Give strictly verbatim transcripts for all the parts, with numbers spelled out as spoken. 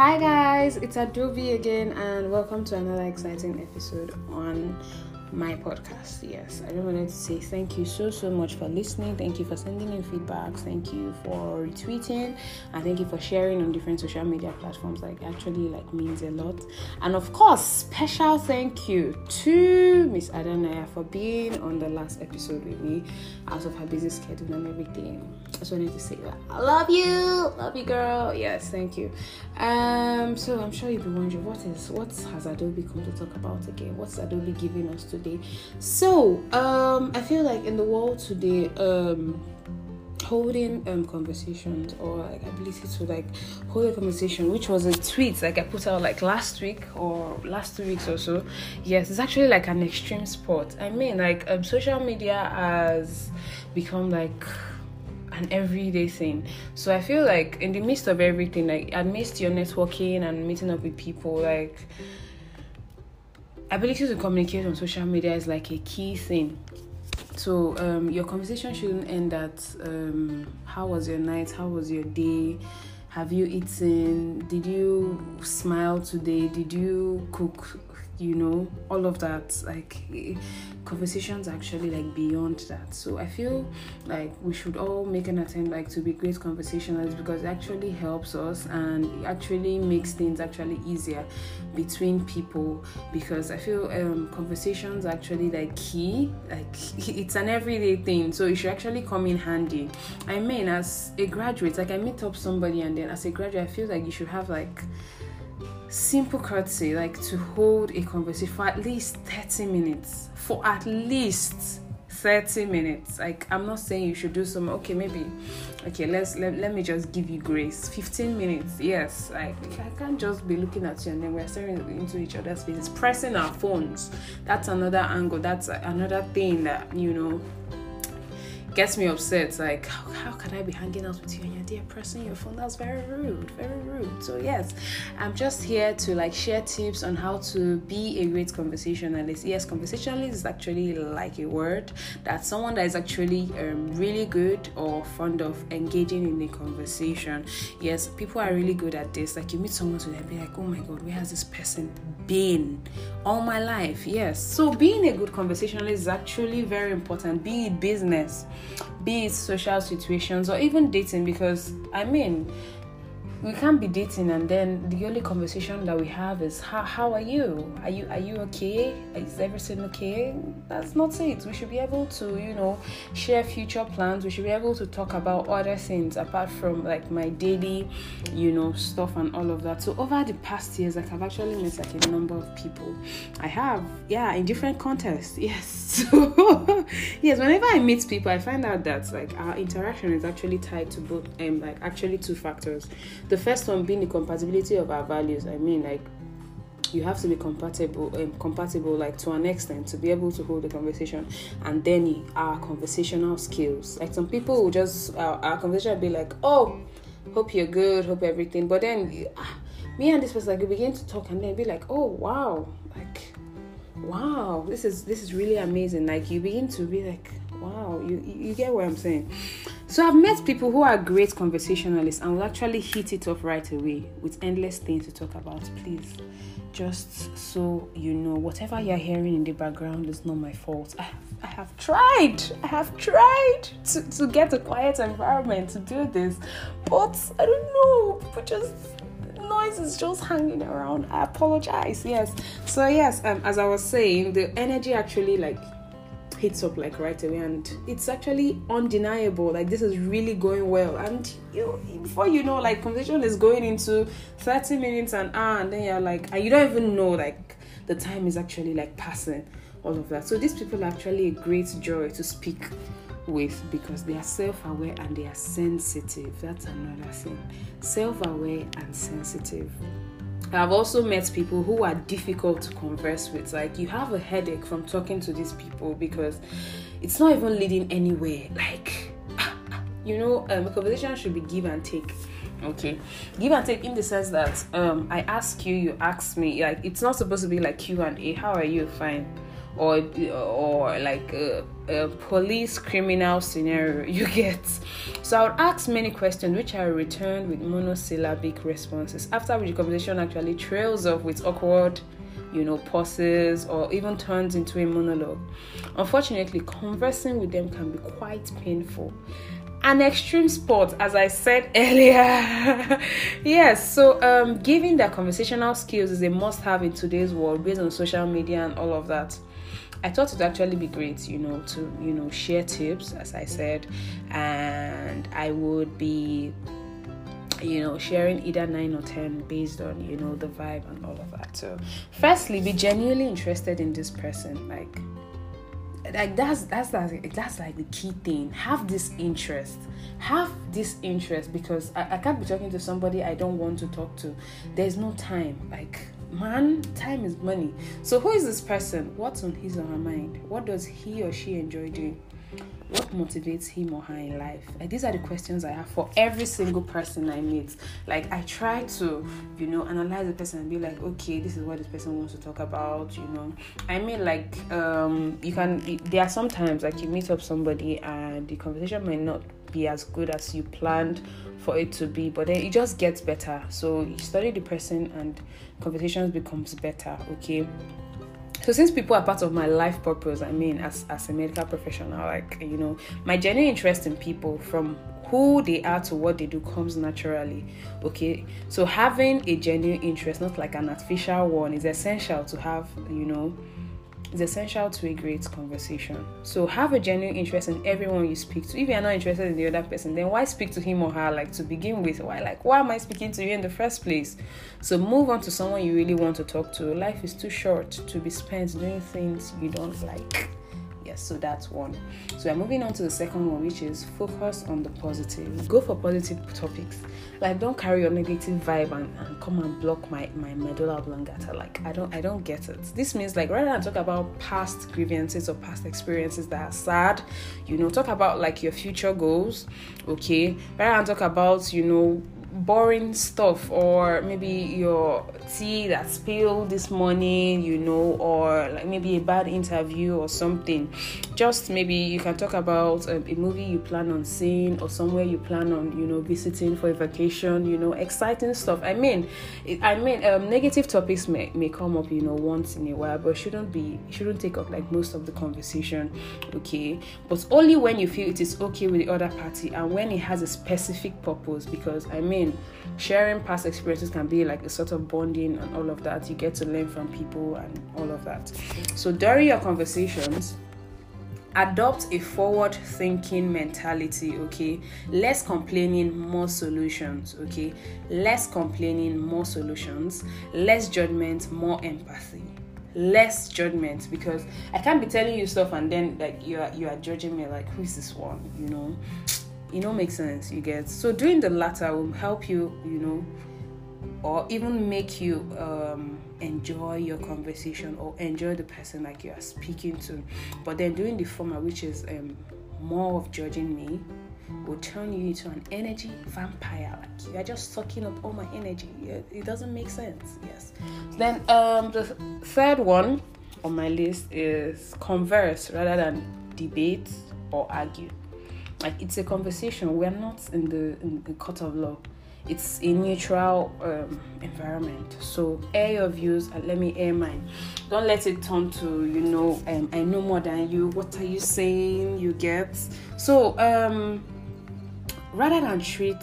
Hi guys, it's Adobe again, and welcome to another exciting episode on my podcast. Yes, I just wanted to say thank you so so much for listening. Thank you for sending in feedbacks. Thank you for retweeting, and thank you for sharing on different social media platforms. Like actually like means a lot. And of course, special thank you to Miss Adanaya for being on the last episode with me out of her busy schedule and everything. I just wanted to say that I love you, love you, girl. Yes, thank you. Um, so I'm sure you'll be wondering what is what has Adobe come to talk about again? What's Adobe giving us today? So um I feel like in the world today, um holding um conversations or like ability to like hold a conversation, which was a tweet like I put out like last week or last two weeks or so. Yes, it's actually like an extreme sport. I mean, like um social media has become like an everyday thing. So I feel like in the midst of everything, like amidst your networking and meeting up with people, like ability to communicate on social media is like a key thing. So um your conversation shouldn't end at um how was your night, how was your day, have you eaten, did you smile today, did you cook, you know, all of that. Like conversations actually like beyond that. So I feel like we should all make an attempt like to be great conversationalists, because it actually helps us and it actually makes things actually easier between people, because I feel um conversations are actually like key. Like it's an everyday thing, so it should actually come in handy. I mean, as a graduate, like I meet up somebody and then as a graduate I feel like you should have like simple courtesy, like to hold a conversation for at least thirty minutes. For at least thirty minutes. Like I'm not saying you should do some okay, maybe okay, let's let, let me just give you grace. fifteen minutes, yes. Like I can't just be looking at you and then we're staring into each other's faces, pressing our phones. That's another angle, that's another thing that, you know, gets me upset. Like how, how can I be hanging out with you and you're there pressing your phone? That's very rude, very rude. So yes, I'm just here to like share tips on how to be a great conversationalist. Yes, conversationalist is actually like a word that someone that is actually um, really good or fond of engaging in a conversation. Yes, people are really good at this. Like you meet someone today and be like, oh my god, where has this person been all my life? Yes, so being a good conversationalist is actually very important, be it business, be it social situations, or even dating, because I mean we can't be dating and then the only conversation that we have is how how are you? Are you are you okay? Is everything okay? That's not it. We should be able to, you know, share future plans. We should be able to talk about other things apart from like my daily, you know, stuff and all of that. So over the past years, like I've actually met like a number of people. I have, yeah, in different contexts. Yes. So yes, whenever I meet people, I find out that like our interaction is actually tied to both um like actually two factors. The first one being the compatibility of our values. I mean, like you have to be compatible, um, compatible, like to an extent, to be able to hold a conversation. And then our conversational skills. Like some people will just uh, our conversation will be like, oh, hope you're good, hope everything. But then uh, me and this person like we begin to talk, and then be like, oh wow, like wow, this is this is really amazing. Like you begin to be like, wow, you you get what I'm saying. So I've met people who are great conversationalists and will actually hit it off right away with endless things to talk about. Please, just so you know, whatever you're hearing in the background is not my fault. I have, I have tried, I have tried to, to get a quiet environment to do this, but I don't know, people just, noise is just hanging around. I apologize. Yes. So yes, um, as I was saying, the energy actually like hits up like right away, and it's actually undeniable. Like this is really going well, and you before you know, like conversation is going into thirty minutes an hour, and then you're like, and you don't even know like the time is actually like passing, all of that. So these people are actually a great joy to speak with, because they are self-aware and they are sensitive. That's another thing, self-aware and sensitive. I've also met people who are difficult to converse with. Like you have a headache from talking to these people because it's not even leading anywhere. Like, you know, um, a conversation should be give and take. Okay, give and take in the sense that um, I ask you, you ask me. Like it's not supposed to be like Q and A. How are you? Fine. Or or like uh, a police criminal scenario, you get. So I would ask many questions, which I returned with monosyllabic responses, after which the conversation actually trails off with awkward, you know, pauses, or even turns into a monologue. Unfortunately, conversing with them can be quite painful. An extreme sport, as I said earlier. Yes, so um, giving their conversational skills is a must-have in today's world, based on social media and all of that. I thought it would actually be great, you know, to, you know, share tips, as I said, and I would be, you know, sharing either nine or ten based on, you know, the vibe and all of that. So, firstly, be genuinely interested in this person, like, like that's that's like that's like the key thing. Have this interest, have this interest, because I, I can't be talking to somebody I don't want to talk to. There's no time. Like, man, time is money. So who is this person? What's on his or her mind? What does he or she enjoy doing? What motivates him or her in life? Like, these are the questions I have for every single person I meet. Like, I try to, you know, analyze the person and be like, okay, this is what this person wants to talk about, you know. I mean, like, um, you can, there are sometimes, like, you meet up somebody and the conversation might not be as good as you planned for it to be, but then it just gets better. So you study the person and conversations becomes better, okay? So since people are part of my life purpose, I mean, as, as a medical professional, like, you know, my genuine interest in people, from who they are to what they do, comes naturally, okay? So having a genuine interest, not like an artificial one, is essential to have, you know, is essential to a great conversation. So have a genuine interest in everyone you speak to. If you're not interested in the other person, then why speak to him or her? Like, to begin with, why like why am I speaking to you in the first place? So move on to someone you really want to talk to. Life is too short to be spent doing things you don't like. Yes, so that's one. So we're moving on to the second one, which is focus on the positive. Go for positive topics. Like, don't carry your negative vibe and, and come and block my, my medulla oblongata. Like, I don't I don't get it. This means, like, rather than talk about past grievances or past experiences that are sad, you know, talk about like your future goals, okay? Rather than talk about, you know, boring stuff, or maybe your tea that spilled this morning, you know, or like maybe a bad interview or something. Just maybe you can talk about um, a movie you plan on seeing, or somewhere you plan on, you know, visiting for a vacation, you know, exciting stuff. I mean, it, I mean, um, negative topics may, may come up, you know, once in a while, but shouldn't be, shouldn't take up like most of the conversation, okay? But only when you feel it is okay with the other party, and when it has a specific purpose, because I mean, sharing past experiences can be like a sort of bonding and all of that. You get to learn from people and all of that. So during your conversations, adopt a forward-thinking mentality, okay? Less complaining, more solutions, okay? Less complaining, more solutions. Less judgment, more empathy. Less judgment, because I can't be telling you stuff and then like you are you are judging me, like, who is this one, you know? It don't make sense, you get. So doing the latter will help you, you know, or even make you um, enjoy your conversation or enjoy the person like you are speaking to. But then doing the former, which is um, more of judging me, will turn you into an energy vampire. Like, you are just sucking up all my energy. It doesn't make sense. Yes. Then um, the third one on my list is converse rather than debate or argue. Like, it's a conversation. We're not in the in the court of law. It's a neutral um, environment. So air your views and let me air mine. Don't let it turn to, you know, um, I know more than you. What are you saying? You get. So um, rather than treat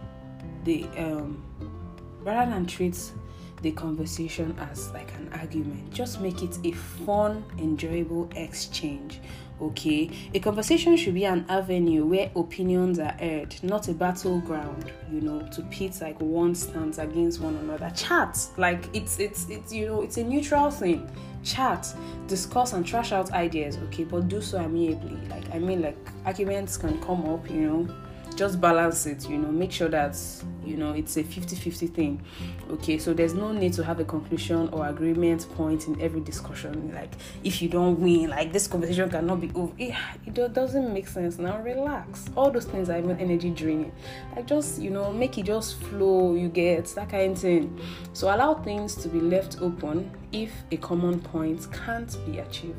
the um, rather than treat the conversation as like an argument, just make it a fun, enjoyable exchange. Okay, a conversation should be an avenue where opinions are heard, not a battleground, you know, to pit like one stands against one another. Chat, like it's it's it's you know, it's a neutral thing. Chat, discuss and trash out ideas, okay, but do so amiably. Like, I mean, like, arguments can come up, you know, just balance it, you know, make sure that, you know, it's a fifty-fifty thing, okay? So there's no need to have a conclusion or agreement point in every discussion. Like, if you don't win, like, this conversation cannot be over. It, it doesn't make sense. Now relax. All those things are even energy draining. Like, just, you know, make it just flow, you get that kind of thing. So allow things to be left open if a common point can't be achieved.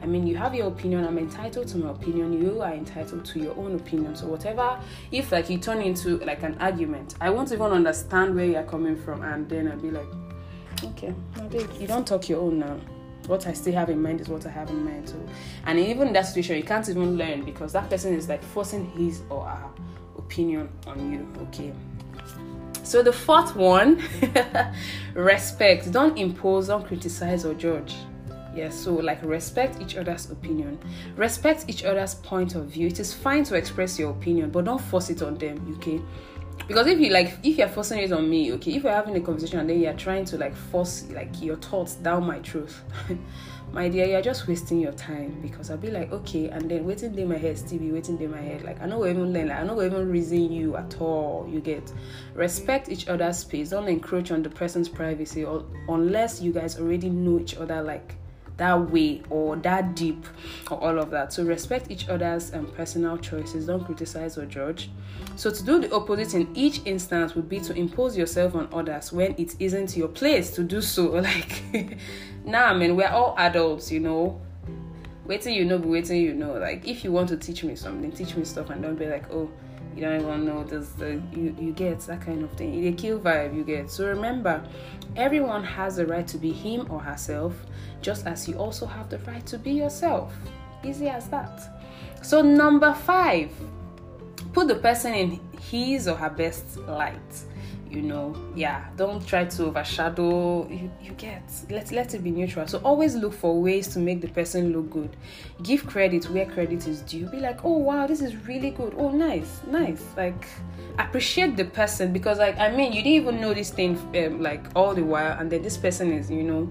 I mean, you have your opinion, I'm entitled to my opinion, you are entitled to your own opinion. So whatever, if like you turn into like an argument, I won't even understand where you're coming from, and then I'll be like, okay, you don't talk your own now. What I still have in mind is what I have in mind too. And even in that situation, you can't even learn, because that person is like forcing his or her opinion on you. Okay. So the fourth one, respect. Don't impose, don't criticize or judge. Yes, so like respect each other's opinion. Respect each other's point of view. It is fine to express your opinion, but don't force it on them, okay? Because if you like, if you're forcing it on me, okay, if you're having a conversation and then you're trying to like force like your thoughts down my throat, my dear, you're just wasting your time, because I'll be like, okay, and then waiting in my head, still be waiting in my head. Like, I know even learn, like, I know even reason you at all. You get, respect each other's space. Don't encroach on the person's privacy, or unless you guys already know each other like that way or that deep or all of that. So respect each other's um, personal choices. Don't criticize or judge. So to do the opposite in each instance would be to impose yourself on others when it isn't your place to do so. Like, nah, I mean, we're all adults, you know. Waiting, you know, be waiting, you know. Like, if you want to teach me something, teach me stuff, and don't be like, oh, you don't even know this. The, you you get that kind of thing. It's a kill vibe, you get. So remember, everyone has the right to be him or herself, just as you also have the right to be yourself. Easy as that. So number five, put the person in his or her best light. You know, yeah, don't try to overshadow. You, you get, let let it be neutral. So always look for ways to make the person look good. Give credit where credit is due. Be like, oh wow, this is really good. Oh, nice, nice. Like, appreciate the person, because like, I mean, you didn't even know this thing um, like all the while, and then this person is, you know,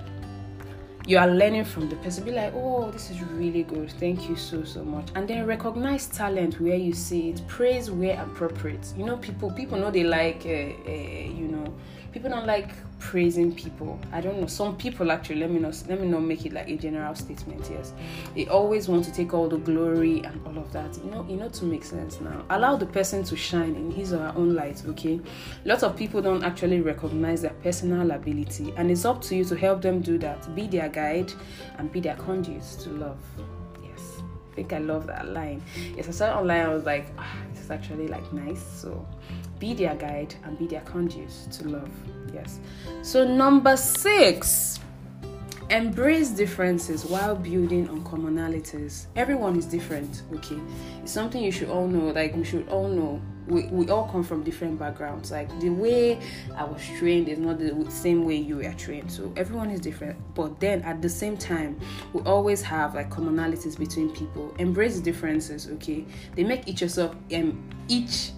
you are learning from the person. Be like, oh, this is really good. Thank you so, so much. And then recognize talent where you see it. Praise where appropriate. You know, people, people know they like, uh, uh, you know, people don't like praising people. I don't know. Some people actually, let me not, let me not make it like a general statement. Yes. They always want to take all the glory and all of that. You know, you know, to make sense now. Allow the person to shine in his or her own light, okay? Lots of people don't actually recognize their personal ability, and it's up to you to help them do that. Be their guide and be their conduits to love. Yes. I think I love that line. Yes, I saw it online. I was like, ah, this is actually like nice. So be their guide and be their conduits to love. Yes. So number six, embrace differences while building on commonalities. Everyone is different, okay? It's something you should all know. Like, we should all know. We, we all come from different backgrounds. Like, the way I was trained is not the same way you were trained. So everyone is different. But then at the same time, we always have like commonalities between people. Embrace differences, okay? They make each yourself um each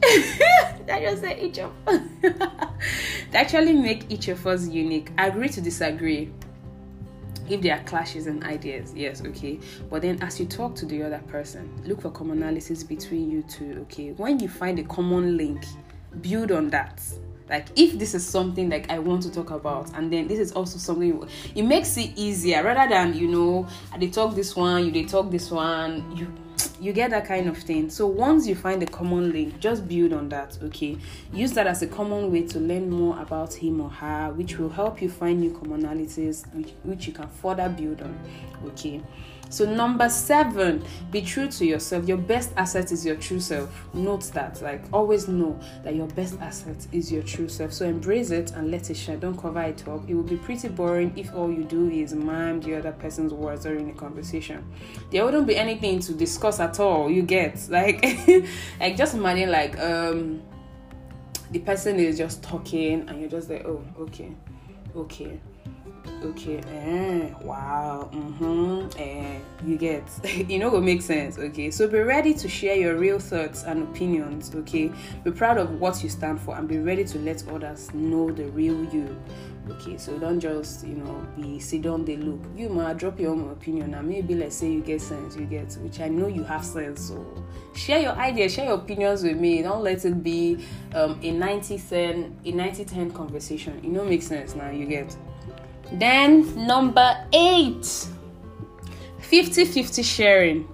I just said each of they actually make each of us unique. Agree to disagree if there are clashes in ideas, yes, okay. But then as you talk to the other person, look for commonalities between you two, okay. When you find a common link, build on that. Like, if this is something like I want to talk about, and then this is also something, it makes it easier rather than, you know, they talk this one, you they talk this one, you you get that kind of thing. So once you find a common link, just build on that, okay? Use that as a common way to learn more about him or her, which will help you find new commonalities which, which you can further build on, okay? So number seven, be true to yourself. Your best asset is your true self. Note that, like, always know that your best asset is your true self. So embrace it and let it shine. Don't cover it up. It will be pretty boring if all you do is mime the other person's words during a conversation. There wouldn't be anything to discuss at all. You get, like, like just imagine like um the person is just talking and you're just like, oh, okay, okay. Okay, eh, wow, mm-hmm, eh, you get, you know, what makes sense, okay? So be ready to share your real thoughts and opinions, okay? Be proud of what you stand for and be ready to let others know the real you, okay? So don't just, you know, be sit down, they look. You might drop your own opinion and maybe let's say you get sense, you get, which I know you have sense, so share your ideas, share your opinions with me. Don't let it be um, a ninety ten conversation, you know, makes sense now, you get. Then number eight, fifty-fifty sharing.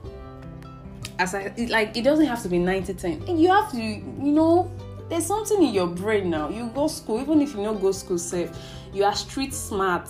As I like, it doesn't have to be ninety ten. You have to, you know, there's something in your brain now. You go school, even if you don't go school safe, you are street smart.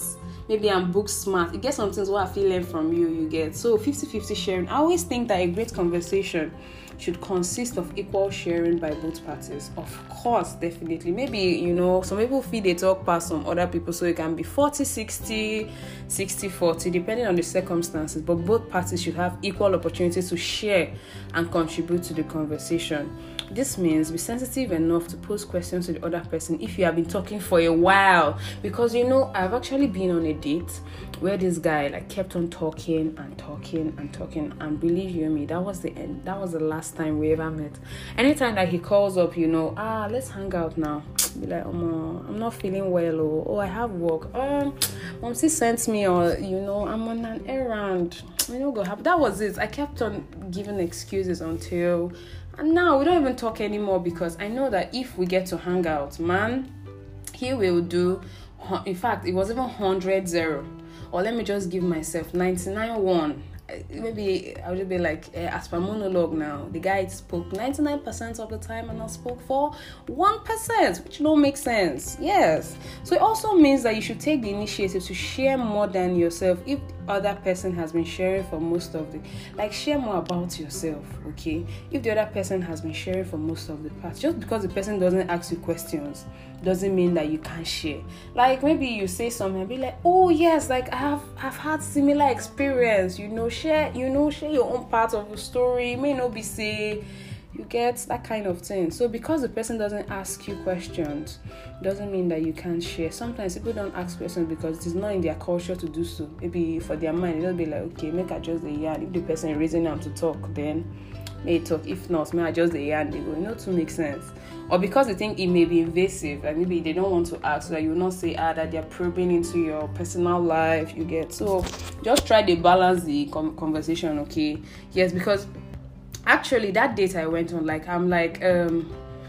maybe I'm book smart. You get some things what I feel learn from you, you get. So fifty-fifty sharing. I always think that a great conversation should consist of equal sharing by both parties. Of course, definitely. Maybe, you know, some people feel they talk past some other people, so it can be forty sixty, sixty forty, depending on the circumstances. But both parties should have equal opportunities to share and contribute to the conversation. This means be sensitive enough to pose questions to the other person if you have been talking for a while. Because, you know, I've actually been on a date where this guy like kept on talking and talking and talking, and believe you me, that was the end. That was the last time we ever met. Anytime that he calls up, you know, ah, let's hang out now. Be like, oh, I'm not feeling well, or oh, I have work. Um, mom she sent me, or you know, I'm on an errand. You know, go happen. That was it. I kept on giving excuses until, and now we don't even talk anymore because I know that if we get to hang out, man, he will do. In fact, it was even one hundred zero. Or let me just give myself ninety-nine one. Maybe I would be like, uh, as per monologue now, the guy spoke ninety-nine percent of the time and I spoke for one percent, which don't make sense. Yes. So it also means that you should take the initiative to share more than yourself if the other person has been sharing for most of the, like share more about yourself, okay? If the other person has been sharing for most of the part, just because the person doesn't ask you questions doesn't mean that you can't share. Like maybe you say something and be like, oh yes, like I have I've had similar experience, you know, share, you know, share your own part of the story. It may not be say, you get that kind of thing. So because the person doesn't ask you questions doesn't mean that you can't share. Sometimes people don't ask questions because it's not in their culture to do so. Maybe for their mind they'll be like, okay, make I just the yarn. If the person raising them to talk, then may talk. If not, may I just the yarn, they go, you know, to make sense. Or because they think it may be invasive, like maybe they don't want to ask, so that you will not say ah that they're probing into your personal life, you get. So just try to balance the com- conversation, okay? Yes, because actually that date I went on, like I'm like um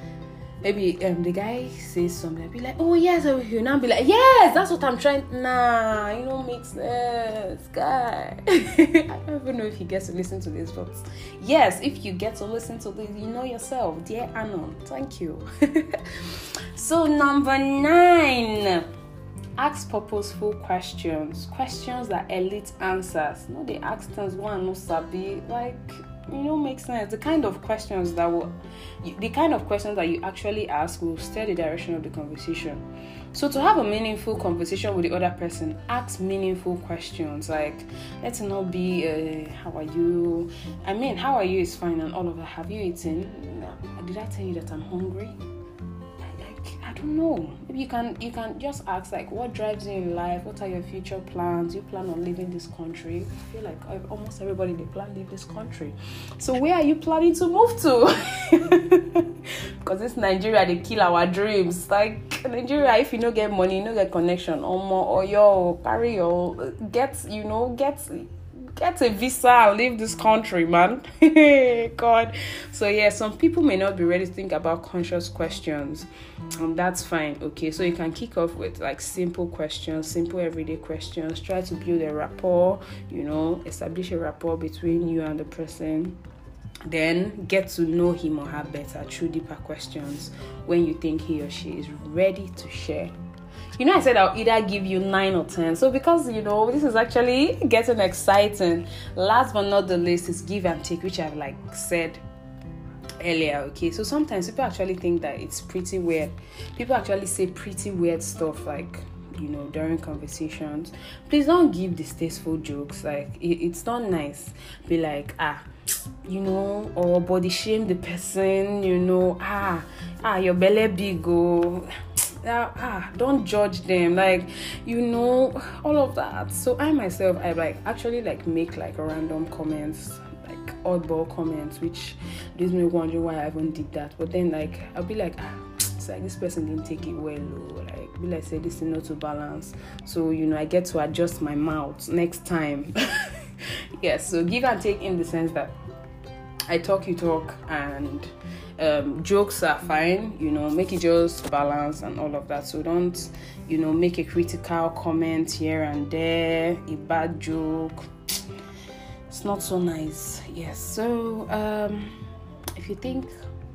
maybe um the guy says something, I'll be like, oh yes, I will hear. Now I'll be like, yes, that's what I'm trying. Nah, you don't make sense, guy. I don't even know if he gets to listen to this, but yes, if you get to listen to this, you know yourself, dear Anon. Thank you. So number nine, ask purposeful questions. Questions that elicit answers. No, they ask things one no sabi, like, you know, make sense. The kind of questions that will, the kind of questions that you actually ask will steer the direction of the conversation. So to have a meaningful conversation with the other person, ask meaningful questions. Like, let's not be, uh, how are you? I mean, how are you is fine and all of that. Have you eaten? Did I tell you that I'm hungry? I don't know. Maybe you can you can just ask like, what drives you in life? What are your future plans? You plan on leaving this country? I feel like almost everybody they plan to leave this country. So where are you planning to move to? Because it's Nigeria, they kill our dreams. Like Nigeria, if you don't get money, you don't get connection, or more, or yo carry your get you know get. Get a visa and leave this country, man. God. So yeah, some people may not be ready to think about conscious questions. Um, that's fine. Okay, so you can kick off with like simple questions, simple everyday questions. Try to build a rapport, you know, establish a rapport between you and the person. Then get to know him or her better through deeper questions when you think he or she is ready to share. You know, I said I'll either give you nine or ten. So because, you know, this is actually getting exciting. Last but not the least is give and take, which I've like said earlier. Okay, so sometimes people actually think that it's pretty weird. People actually say pretty weird stuff like, you know, during conversations. Please don't give distasteful jokes. Like, it, it's not nice. Be like, ah, you know, or body shame the person, you know, ah, ah, your belly big, oh. Uh, ah, don't judge them, like, you know, all of that. So I myself, I like actually like make like random comments, like oddball comments, which leaves me wondering why I even did that. But then like I'll be like, ah, it's like this person didn't take it well, or like be like say this is not to balance. So you know, I get to adjust my mouth next time. Yes, so give and take in the sense that I talk, you talk, and Um, jokes are fine, you know, make it just balance and all of that. So don't, you know, make a critical comment here and there, a bad joke. It's not so nice. Yes. So um, if you think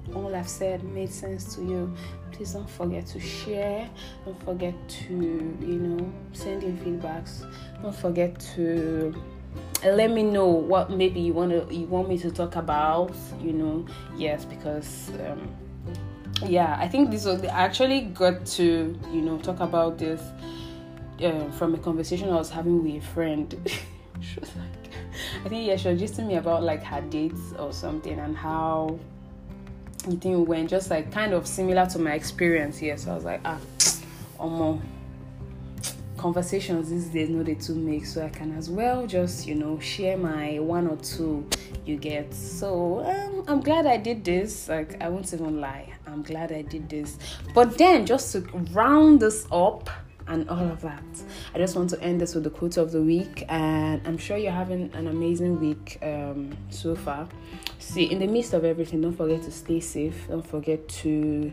all I've said made sense to you, please don't forget to share. Don't forget to, you know, send in feedbacks. Don't forget to let me know what maybe you want to you want me to talk about. You know, yes, because um, yeah, I think this was I actually got to, you know, talk about this uh, from a conversation I was having with a friend. She was like, I think yeah, she was just telling me about like her dates or something and how you think it went, just like kind of similar to my experience here. So I was like, ah, omo, conversations these days no they too make, so I can as well just, you know, share my one or two you get. So um, I'm glad I did this. Like, I won't even lie, I'm glad I did this. But then just to round this up and all of that, I just want to end this with the quote of the week, and I'm sure you're having an amazing week um, so far. See, in the midst of everything, don't forget to stay safe. Don't forget to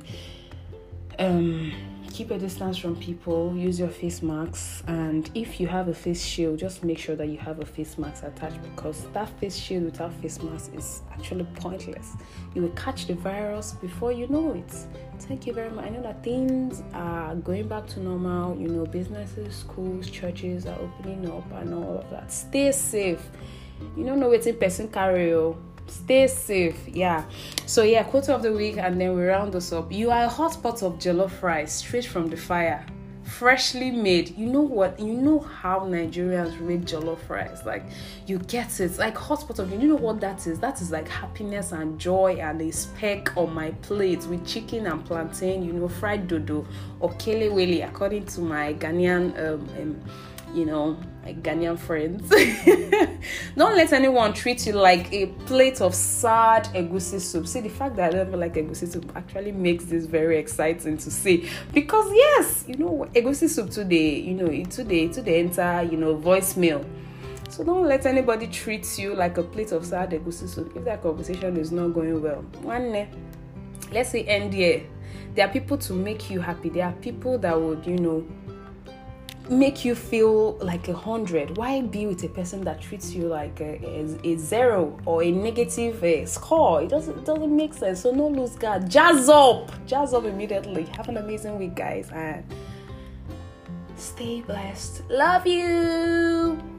um, keep a distance from people. Use your face masks, and if you have a face shield, just make sure that you have a face mask attached, because that face shield without face mask is actually pointless. You will catch the virus before you know it. Thank you very much. I know that things are going back to normal. You know, businesses, schools, churches are opening up and all of that. Stay safe. You don't know what's in person carry. Stay safe. Yeah. So yeah, quote of the week, and then we round this up. You are a hot pot of jollof rice straight from the fire, freshly made. You know what? You know how Nigerians rate jollof rice. Like, you get it. Like, hot pot of, you know what that is? That is like happiness and joy and a speck on my plate with chicken and plantain, you know, fried dodo or kelewele, according to my Ghanaian um, um you know, my Ghanaian friends. Don't let anyone treat you like a plate of sad egusi soup. See, the fact that I don't like egusi soup actually makes this very exciting to see, because yes, you know, egusi soup today, you know, it today today enter, you know, voicemail. So don't let anybody treat you like a plate of sad egusi soup if that conversation is not going well. One, let's say end here. There are people to make you happy. There are people that would, you know, make you feel like a hundred. Why be with a person that treats you like a, a, a zero or a negative uh, score? It doesn't it doesn't make sense. So no lose guard. Jazz up, jazz up immediately. Have an amazing week, guys, and stay blessed. Love you.